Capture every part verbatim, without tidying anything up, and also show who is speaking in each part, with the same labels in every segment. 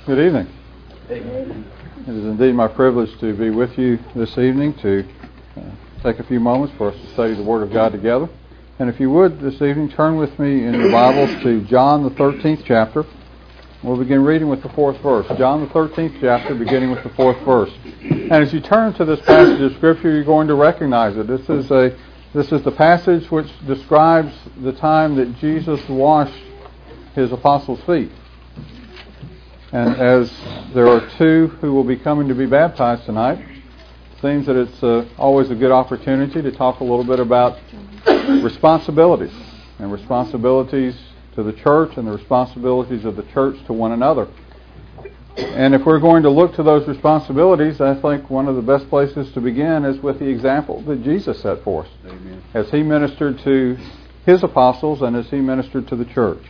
Speaker 1: Good evening. It is indeed my privilege to be with you this evening to uh, take a few moments for us to study the Word of God together. And if you would, this evening, turn with me in your Bibles to John the thirteenth chapter. We'll begin reading with the fourth verse. John the thirteenth chapter, beginning with the fourth verse. And as you turn to this passage of Scripture, you're going to recognize it. This is a this is the passage which describes the time that Jesus washed His apostles' feet. And as there are two who will be coming to be baptized tonight, it seems that it's uh, always a good opportunity to talk a little bit about responsibilities and responsibilities to the church and the responsibilities of the church to one another. And if we're going to look to those responsibilities, I think one of the best places to begin is with the example that Jesus set for us. Amen. As He ministered to His apostles and as He ministered to the church.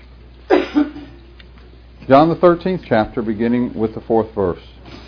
Speaker 1: John the thirteenth chapter, beginning with the fourth verse.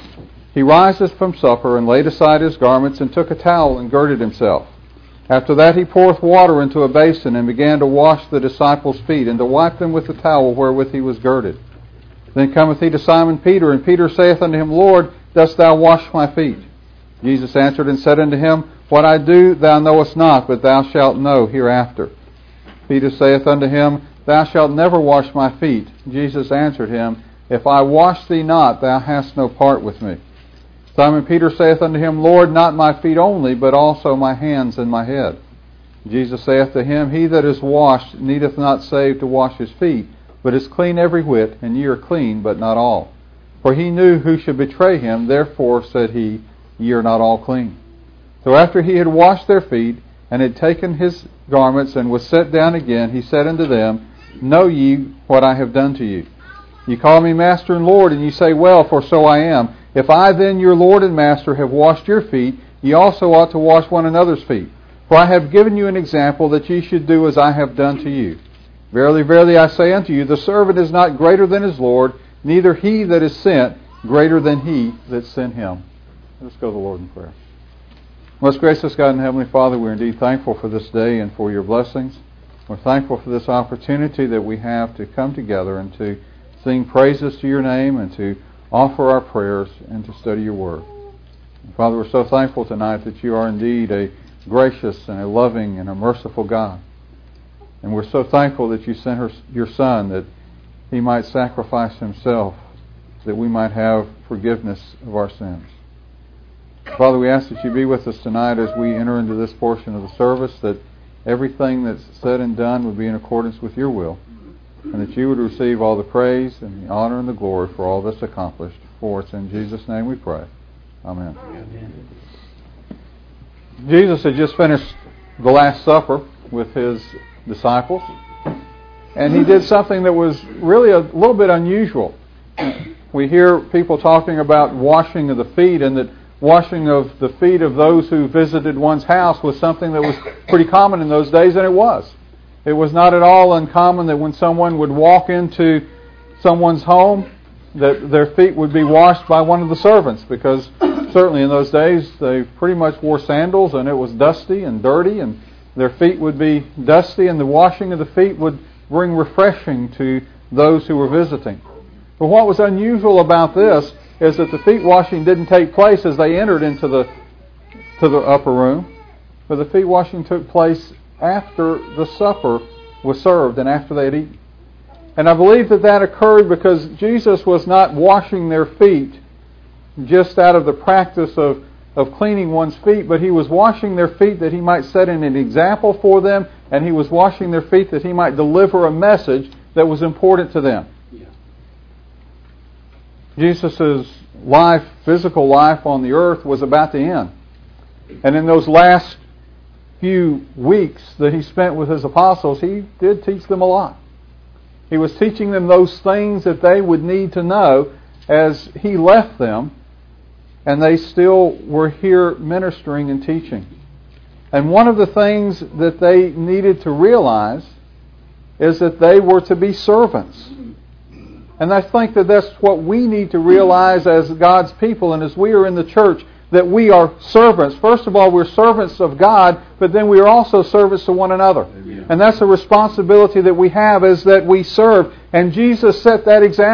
Speaker 1: He riseth from supper, and laid aside his garments, and took a towel, and girded himself. After that he poureth water into a basin, and began to wash the disciples' feet, and to wipe them with the towel wherewith he was girded. Then cometh he to Simon Peter, and Peter saith unto him, Lord, dost thou wash my feet? Jesus answered and said unto him, What I do thou knowest not, but thou shalt know hereafter. Peter saith unto him, Thou shalt never wash my feet. Jesus answered him, If I wash thee not, thou hast no part with me. Simon Peter saith unto him, Lord, not my feet only, but also my hands and my head. Jesus saith to him, He that is washed needeth not save to wash his feet, but is clean every whit, and ye are clean, but not all. For he knew who should betray him, therefore said he, Ye are not all clean. So after he had washed their feet, and had taken his garments, and was set down again, he said unto them, Know ye what I have done to you? Ye call me Master and Lord, and ye say, Well, for so I am. If I then, your Lord and Master, have washed your feet, ye also ought to wash one another's feet. For I have given you an example, that ye should do as I have done to you. Verily, verily, I say unto you, the servant is not greater than his Lord, neither he that is sent greater than he that sent him. Let's go to the Lord in prayer. Most gracious God and Heavenly Father, we're indeed thankful for this day and for your blessings. We're thankful for this opportunity that we have to come together and to sing praises to your name and to offer our prayers and to study your word. And Father, we're so thankful tonight that you are indeed a gracious and a loving and a merciful God. And we're so thankful that you sent her, your Son, that He might sacrifice Himself, that we might have forgiveness of our sins. Father, we ask that you be with us tonight as we enter into this portion of the service, that everything that's said and done would be in accordance with your will, and that you would receive all the praise and the honor and the glory for all that's accomplished. For it's in Jesus' name we pray. Amen. Amen. Jesus had just finished the Last Supper with His disciples, and He did something that was really a little bit unusual. We hear people talking about washing of the feet, and that washing of the feet of those who visited one's house was something that was pretty common in those days, and it was. It was not at all uncommon that when someone would walk into someone's home, that their feet would be washed by one of the servants, because certainly in those days they pretty much wore sandals, and it was dusty and dirty, and their feet would be dusty, and the washing of the feet would bring refreshing to those who were visiting. But what was unusual about this is that the feet washing didn't take place as they entered into the to the upper room, but the feet washing took place after the supper was served and after they had eaten. And I believe that that occurred because Jesus was not washing their feet just out of the practice of, of cleaning one's feet, but He was washing their feet that He might set in an example for them, and He was washing their feet that He might deliver a message that was important to them. Jesus' life, physical life on the earth was about to end. And in those last few weeks that He spent with His apostles, He did teach them a lot. He was teaching them those things that they would need to know as He left them, and they still were here ministering and teaching. And one of the things that they needed to realize is that they were to be servants. And I think that that's what we need to realize as God's people and as we are in the church, that we are servants. First of all, we're servants of God, but then we are also servants to one another. And that's a responsibility that we have, is that we serve. And Jesus set that example.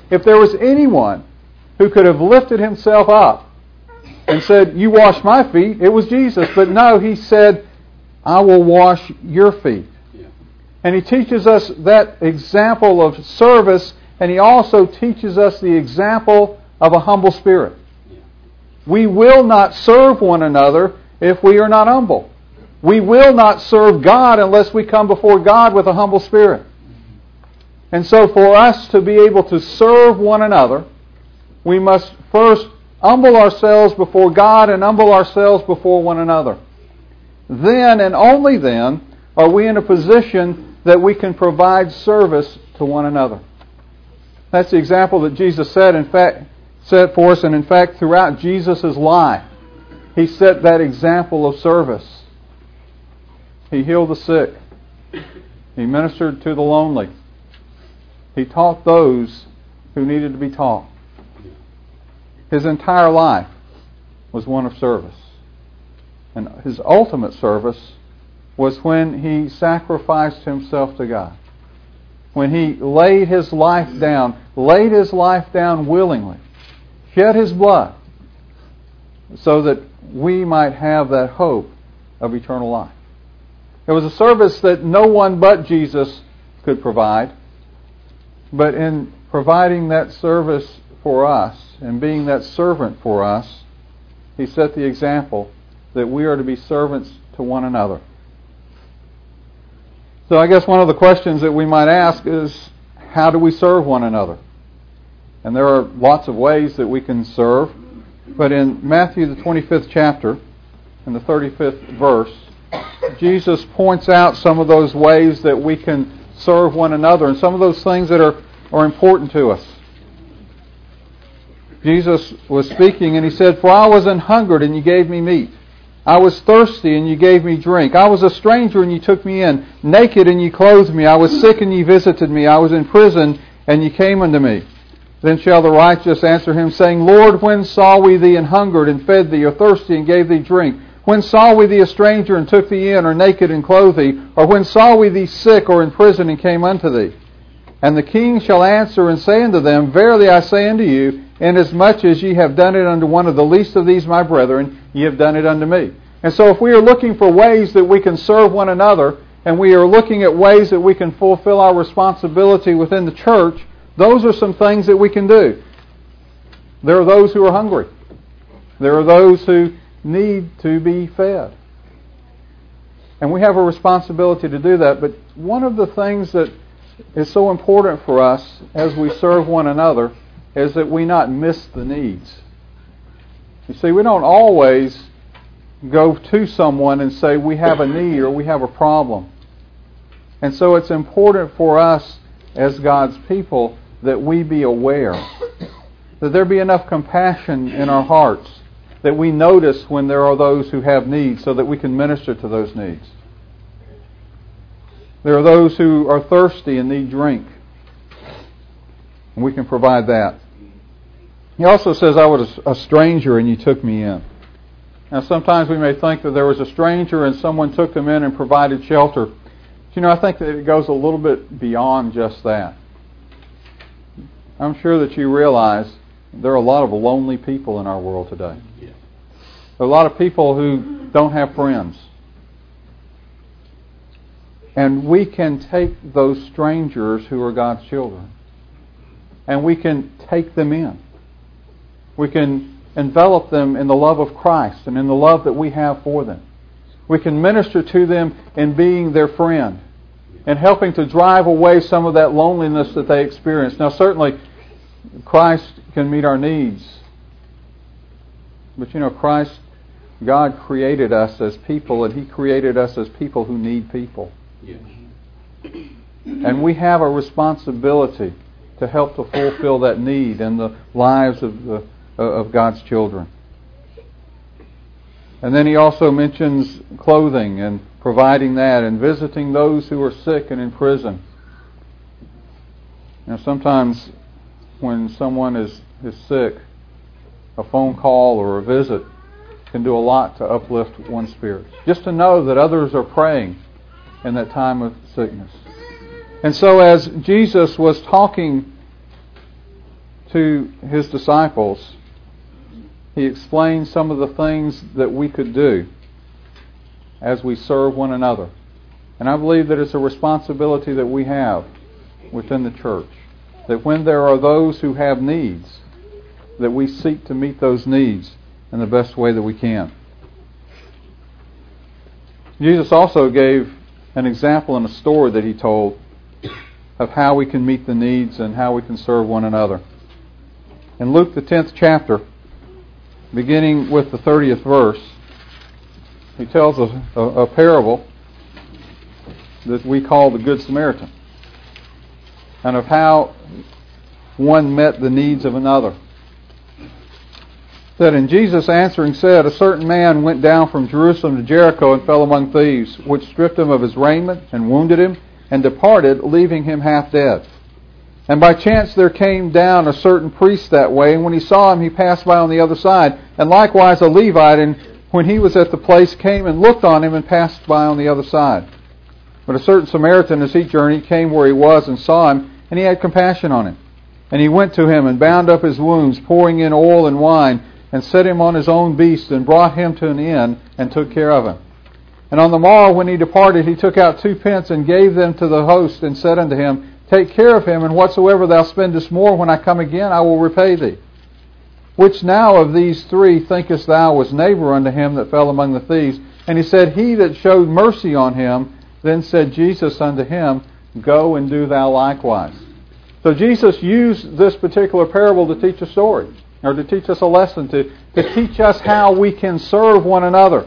Speaker 1: If there was anyone who could have lifted himself up and said, you wash my feet, it was Jesus. But no, he said, I will wash your feet. Yeah. And he teaches us that example of service, and he also teaches us the example of a humble spirit. Yeah. We will not serve one another if we are not humble. We will not serve God unless we come before God with a humble spirit. And so for us to be able to serve one another, we must first humble ourselves before God and humble ourselves before one another. Then and only then are we in a position that we can provide service to one another. That's the example that Jesus said, in fact, set for us, and in fact throughout Jesus' life, He set that example of service. He healed the sick. He ministered to the lonely. He taught those who needed to be taught. His entire life was one of service. And His ultimate service was when He sacrificed Himself to God. When He laid His life down, laid His life down willingly, shed His blood, so that we might have that hope of eternal life. It was a service that no one but Jesus could provide. But in providing that service for us and being that servant for us, He set the example that we are to be servants to one another. So I guess one of the questions that we might ask is, how do we serve one another? And there are lots of ways that we can serve. But in Matthew the twenty-fifth chapter, in the thirty-fifth verse, Jesus points out some of those ways that we can serve one another and some of those things that are, are important to us. Jesus was speaking and He said, For I was an hungered and you gave me meat. I was thirsty and you gave me drink. I was a stranger and you took me in. Naked and you clothed me. I was sick and you visited me. I was in prison and you came unto me. Then shall the righteous answer Him, saying, Lord, when saw we thee an hungered and fed thee, or thirsty and gave thee drink? When saw we thee a stranger and took thee in, or naked and clothed thee? Or when saw we thee sick or in prison and came unto thee? And the king shall answer and say unto them, Verily I say unto you, inasmuch as ye have done it unto one of the least of these my brethren, ye have done it unto me. And so if we are looking for ways that we can serve one another, and we are looking at ways that we can fulfill our responsibility within the church, those are some things that we can do. There are those who are hungry. There are those who need to be fed. And we have a responsibility to do that. But one of the things that is so important for us as we serve one another is that we not miss the needs. You see, we don't always go to someone and say we have a need or we have a problem. And so it's important for us as God's people that we be aware, that there be enough compassion in our hearts, that we notice when there are those who have needs so that we can minister to those needs. There are those who are thirsty and need drink, and we can provide that. He also says, I was a stranger and you took me in. Now sometimes we may think that there was a stranger and someone took them in and provided shelter. But, you know, I think that it goes a little bit beyond just that. I'm sure that you realize there are a lot of lonely people in our world today. There are a lot of people who don't have friends. And we can take those strangers who are God's children, and we can take them in. We can envelop them in the love of Christ and in the love that we have for them. We can minister to them in being their friend and helping to drive away some of that loneliness that they experience. Now certainly Christ can meet our needs. But you know, Christ, God created us as people, and He created us as people who need people. Yes. And we have a responsibility to help to fulfill that need in the lives of the of God's children. And then He also mentions clothing and providing that and visiting those who are sick and in prison. You know, sometimes when someone is, is sick, a phone call or a visit can do a lot to uplift one's spirit. Just to know that others are praying in that time of sickness. And so as Jesus was talking to his disciples, he explained some of the things that we could do as we serve one another. And I believe that it's a responsibility that we have within the church, that when there are those who have needs, that we seek to meet those needs in the best way that we can. Jesus also gave an example in a story that he told of how we can meet the needs and how we can serve one another. In Luke the tenth chapter, beginning with the thirtieth verse, he tells a, a, a parable that we call the Good Samaritan, and of how one met the needs of another. That in Jesus answering said, a certain man went down from Jerusalem to Jericho and fell among thieves, which stripped him of his raiment and wounded him, and departed, leaving him half dead. And by chance there came down a certain priest that way, and when he saw him, he passed by on the other side. And likewise a Levite, and when he was at the place, came and looked on him and passed by on the other side. But a certain Samaritan, as he journeyed, came where he was and saw him, and he had compassion on him. And he went to him and bound up his wounds, pouring in oil and wine, and set him on his own beast, and brought him to an inn, and took care of him. And on the morrow when he departed, he took out two pence, and gave them to the host, and said unto him, Take care of him, and whatsoever thou spendest more, when I come again, I will repay thee. Which now of these three thinkest thou was neighbor unto him that fell among the thieves? And he said, He that showed mercy on him. Then said Jesus unto him, Go and do thou likewise. So Jesus used this particular parable to teach a story, or to teach us a lesson, to, to teach us how we can serve one another.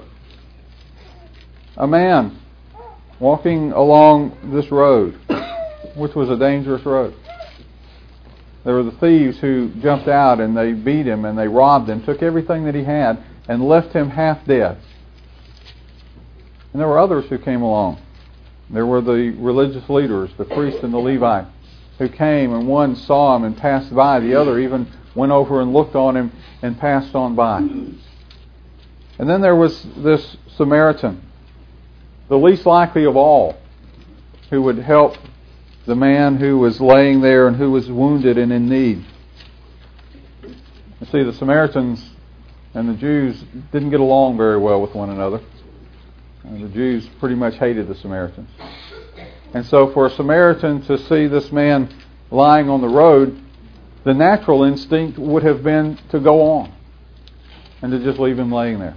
Speaker 1: A man walking along this road, which was a dangerous road. There were the thieves who jumped out and they beat him and they robbed him, took everything that he had, and left him half dead. And there were others who came along. There were the religious leaders, the priest and the Levite, who came, and one saw him and passed by. The other even went over and looked on him and passed on by. And then there was this Samaritan, the least likely of all, who would help the man who was laying there and who was wounded and in need. You see, the Samaritans and the Jews didn't get along very well with one another. And the Jews pretty much hated the Samaritans. And so for a Samaritan to see this man lying on the road, the natural instinct would have been to go on and to just leave him laying there.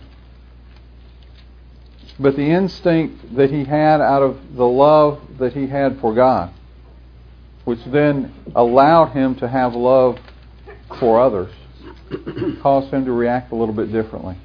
Speaker 1: But the instinct that he had out of the love that he had for God, which then allowed him to have love for others, caused him to react a little bit differently.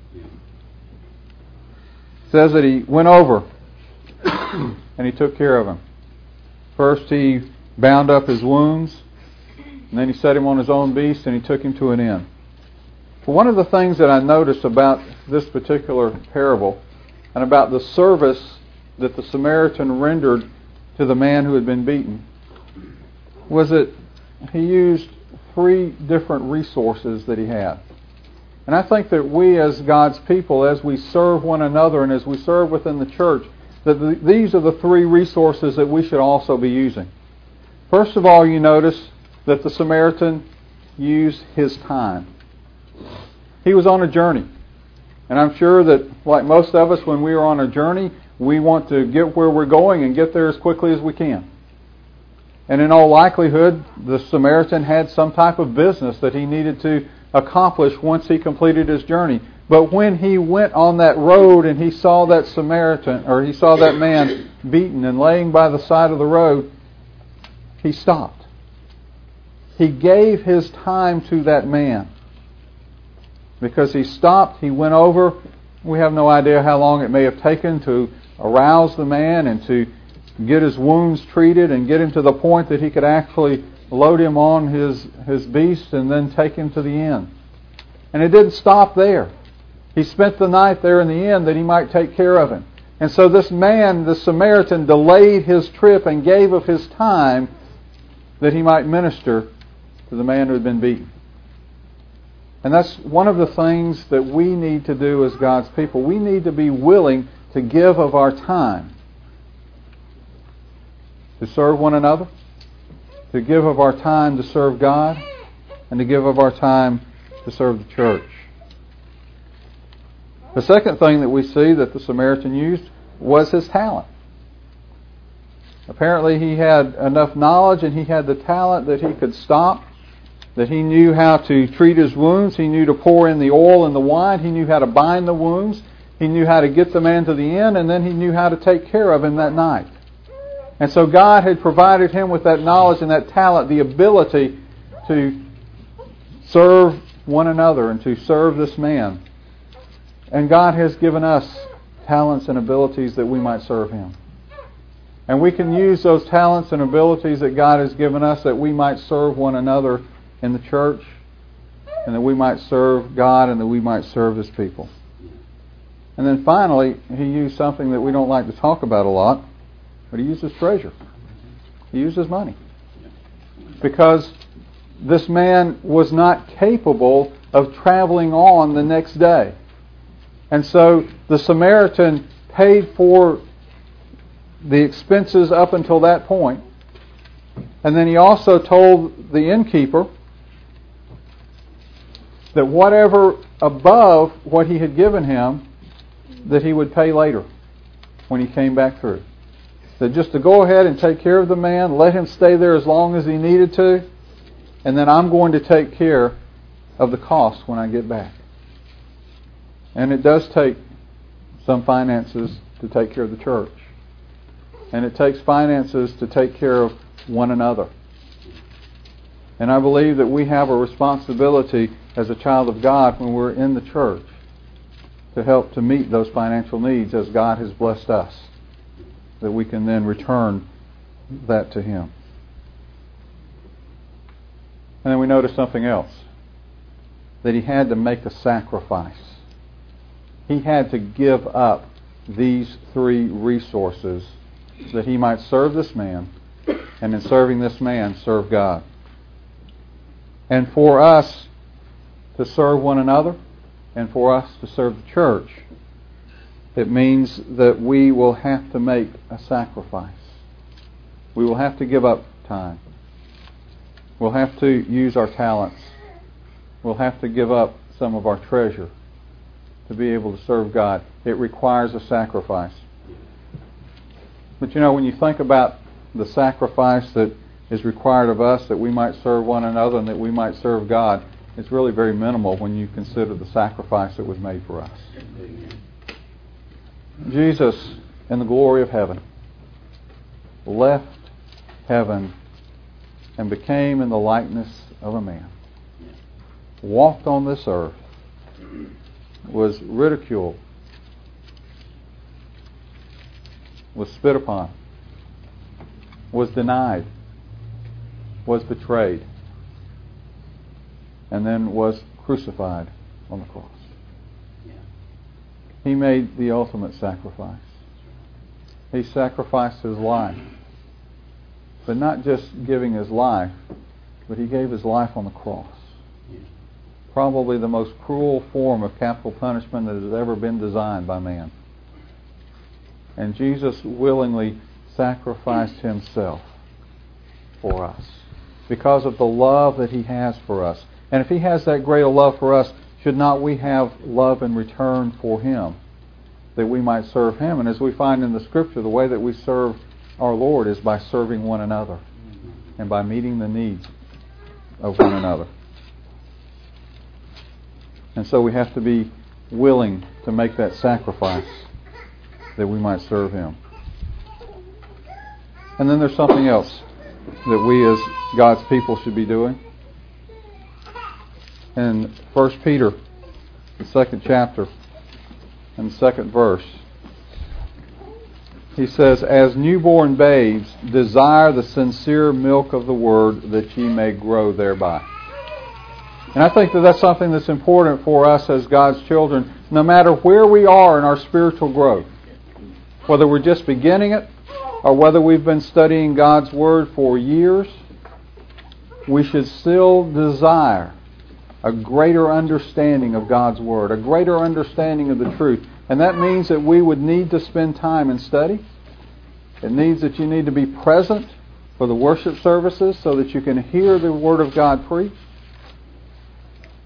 Speaker 1: It says that he went over and he took care of him. First he bound up his wounds, and then he set him on his own beast and he took him to an inn. But one of the things that I noticed about this particular parable and about the service that the Samaritan rendered to the man who had been beaten was that he used three different resources that he had. And I think that we as God's people, as we serve one another and as we serve within the church, that the, these are the three resources that we should also be using. First of all, you notice that the Samaritan used his time. He was on a journey. And I'm sure that, like most of us, when we are on a journey, we want to get where we're going and get there as quickly as we can. And in all likelihood, the Samaritan had some type of business that he needed to accomplish once he completed his journey. But when he went on that road and he saw that Samaritan, or he saw that man beaten and laying by the side of the road, he stopped. He gave his time to that man. Because he stopped, he went over. We have no idea how long it may have taken to arouse the man and to get his wounds treated and get him to the point that he could actually load him on his, his beast and then take him to the inn. And it didn't stop there. He spent the night there in the inn that he might take care of him. And so this man, the Samaritan, delayed his trip and gave of his time that he might minister to the man who had been beaten. And that's one of the things that we need to do as God's people. We need to be willing to give of our time to serve one another, to give of our time to serve God, and to give of our time to serve the church. The second thing that we see that the Samaritan used was his talent. Apparently he had enough knowledge and he had the talent that he could stop, that he knew how to treat his wounds, he knew to pour in the oil and the wine, he knew how to bind the wounds, he knew how to get the man to the inn, and then he knew how to take care of him that night. And so God had provided him with that knowledge and that talent, the ability to serve one another and to serve this man. And God has given us talents and abilities that we might serve Him. And we can use those talents and abilities that God has given us that we might serve one another in the church, and that we might serve God, and that we might serve His people. And then finally, he used something that we don't like to talk about a lot, but he used his treasure. He used his money. Because this man was not capable of traveling on the next day. And so the Samaritan paid for the expenses up until that point. And then he also told the innkeeper that whatever above what he had given him, that he would pay later when he came back through. That just to go ahead and take care of the man, let him stay there as long as he needed to, and then I'm going to take care of the cost when I get back. And it does take some finances to take care of the church. And it takes finances to take care of one another. And I believe that we have a responsibility as a child of God when we're in the church to help to meet those financial needs as God has blessed us, that we can then return that to Him. And then we notice something else, that he had to make a sacrifice. He had to give up these three resources that he might serve this man, and in serving this man, serve God. And for us to serve one another, and for us to serve the church, it means that we will have to make a sacrifice. We will have to give up time. We'll have to use our talents. We'll have to give up some of our treasure to be able to serve God. It requires a sacrifice. But you know, when you think about the sacrifice that is required of us that we might serve one another and that we might serve God, it's really very minimal when you consider the sacrifice that was made for us. Jesus, in the glory of heaven, left heaven and became in the likeness of a man. Walked on this earth, was ridiculed, was spit upon, was denied, was betrayed, and then was crucified on the cross. He made the ultimate sacrifice. He sacrificed his life. But not just giving his life, but he gave his life on the cross. Probably the most cruel form of capital punishment that has ever been designed by man. And Jesus willingly sacrificed himself for us because of the love that he has for us. And if he has that great a love for us, should not we have love in return for him, that we might serve him? And as we find in the Scripture, the way that we serve our Lord is by serving one another and by meeting the needs of one another. And so we have to be willing to make that sacrifice that we might serve him. And then there's something else that we as God's people should be doing. In First Peter, the second chapter, and the second verse, he says, "As newborn babes, desire the sincere milk of the word, that ye may grow thereby." And I think that that's something that's important for us as God's children, no matter where we are in our spiritual growth. Whether we're just beginning it, or whether we've been studying God's Word for years, we should still desire a greater understanding of God's Word, a greater understanding of the truth. And that means that we would need to spend time in study. It means that you need to be present for the worship services so that you can hear the Word of God preached.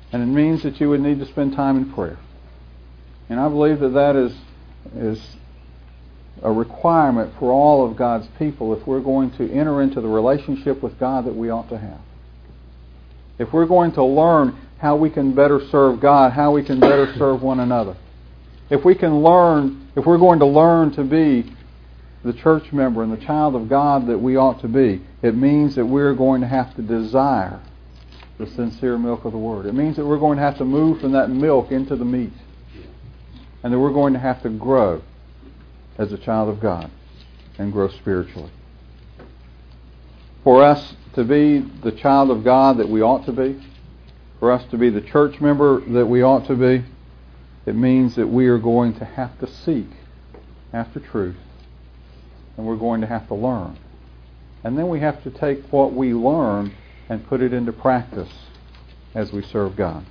Speaker 1: And it means that you would need to spend time in prayer. And I believe that that is, is a requirement for all of God's people if we're going to enter into the relationship with God that we ought to have. If we're going to learn how we can better serve God, how we can better serve one another. If we can learn, if we're going to learn to be the church member and the child of God that we ought to be, it means that we're going to have to desire the sincere milk of the Word. It means that we're going to have to move from that milk into the meat. And that we're going to have to grow as a child of God and grow spiritually. For us to be the child of God that we ought to be, for us to be the church member that we ought to be, it means that we are going to have to seek after truth. And we're going to have to learn. And then we have to take what we learn and put it into practice as we serve God.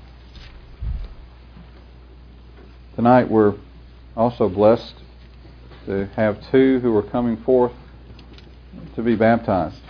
Speaker 1: Tonight we're also blessed to have two who are coming forth to be baptized.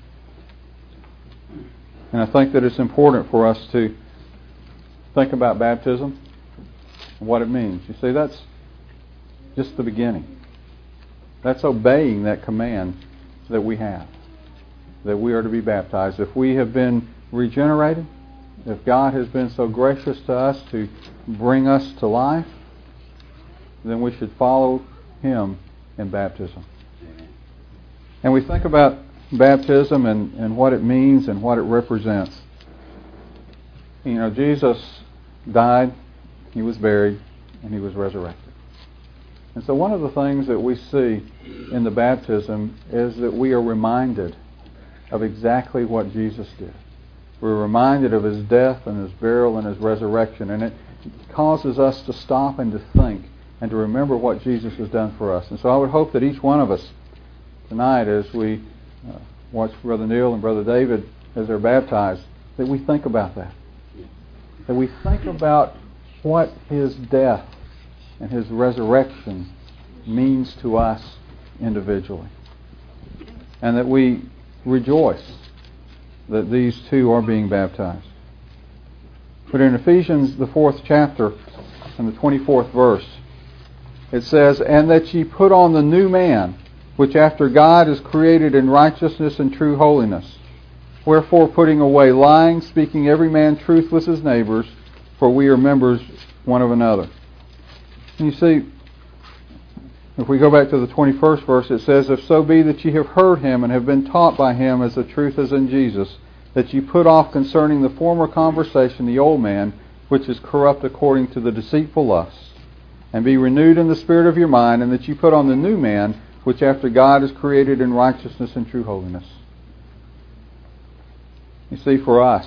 Speaker 1: And I think that it's important for us to think about baptism and what it means. You see, that's just the beginning. That's obeying that command that we have, that we are to be baptized. If we have been regenerated, if God has been so gracious to us to bring us to life, then we should follow Him in baptism. And we think about baptism and, and what it means and what it represents. You know, Jesus died, He was buried, and He was resurrected. And so one of the things that we see in the baptism is that we are reminded of exactly what Jesus did. We're reminded of His death and His burial and His resurrection. And it causes us to stop and to think and to remember what Jesus has done for us. And so I would hope that each one of us tonight, as we uh, watch Brother Neil and Brother David as they're baptized, that we think about that. That we think about what His death and His resurrection means to us individually. And that we rejoice that these two are being baptized. But in Ephesians, the fourth chapter, and the twenty-fourth verse, it says, "And that ye put on the new man, which after God is created in righteousness and true holiness. Wherefore putting away lying, speaking every man truth with his neighbors, for we are members one of another." And you see, if we go back to the twenty-first verse, it says, "If so be that ye have heard Him and have been taught by Him as the truth is in Jesus, that ye put off concerning the former conversation the old man, which is corrupt according to the deceitful lusts, and be renewed in the spirit of your mind, and that ye put on the new man, which after God is created in righteousness and true holiness." You see, for us,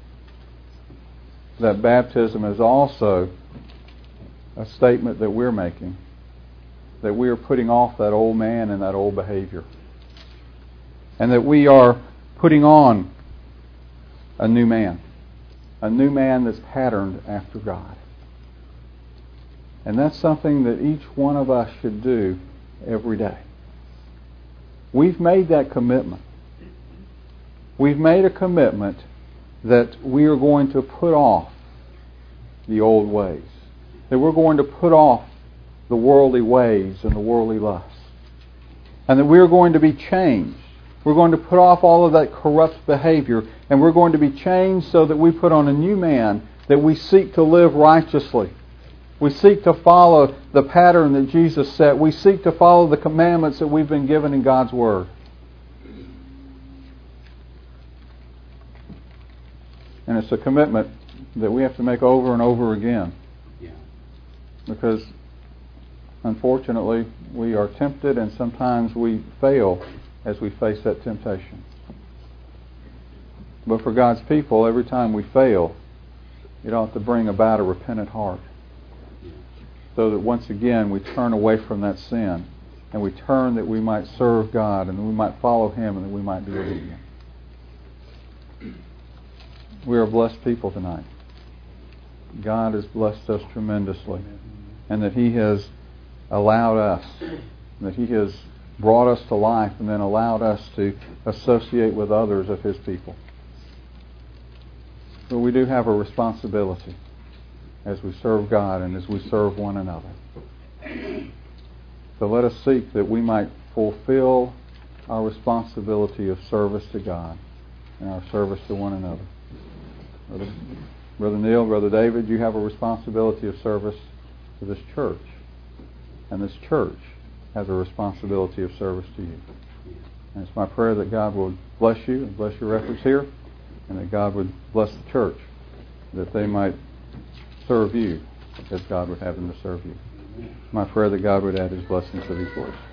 Speaker 1: that baptism is also a statement that we're making, that we are putting off that old man and that old behavior, and that we are putting on a new man, a new man that's patterned after God. And that's something that each one of us should do every day. We've made that commitment. We've made a commitment that we are going to put off the old ways, that we're going to put off the worldly ways and the worldly lusts, and that we're going to be changed. We're going to put off all of that corrupt behavior, and we're going to be changed so that we put on a new man, that we seek to live righteously. We seek to follow the pattern that Jesus set. We seek to follow the commandments that we've been given in God's Word. And it's a commitment that we have to make over and over again. Yeah. Because, unfortunately, we are tempted, and sometimes we fail as we face that temptation. But for God's people, every time we fail, it ought to bring about a repentant heart, so that once again we turn away from that sin, and we turn that we might serve God, and that we might follow Him, and that we might be obedient. We are blessed people tonight. God has blessed us tremendously, and that He has allowed us, that He has brought us to life and then allowed us to associate with others of His people. But we do have a responsibility as we serve God and as we serve one another. So let us seek that we might fulfill our responsibility of service to God and our service to one another. Brother, Brother Neil, Brother David, you have a responsibility of service to this church. And this church has a responsibility of service to you. And it's my prayer that God will bless you and bless your efforts here, and that God would bless the church, that they might serve you as God would have them to serve you. My prayer that God would add His blessings to these words.